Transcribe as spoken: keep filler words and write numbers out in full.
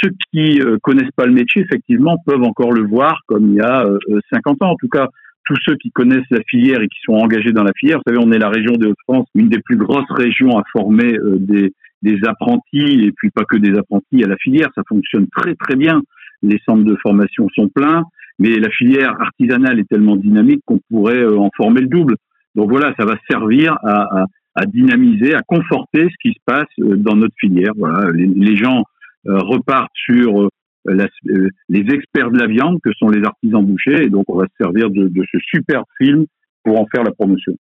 ceux qui euh, connaissent pas le métier, effectivement, peuvent encore le voir comme il y a euh, cinquante ans. En tout cas, tous ceux qui connaissent la filière et qui sont engagés dans la filière. Vous savez, on est la région des Hauts-de-France, une des plus grosses régions à former euh, des, des apprentis, et puis pas que des apprentis à la filière. Ça fonctionne très très bien. Les centres de formation sont pleins, mais la filière artisanale est tellement dynamique qu'on pourrait euh, en former le double. Donc voilà, ça va servir à, à, à dynamiser, à conforter ce qui se passe euh, dans notre filière. Voilà, les, les gens euh, repartent sur euh, La, euh, les experts de la viande que sont les artisans bouchers, et donc on va se servir de, de ce super film pour en faire la promotion.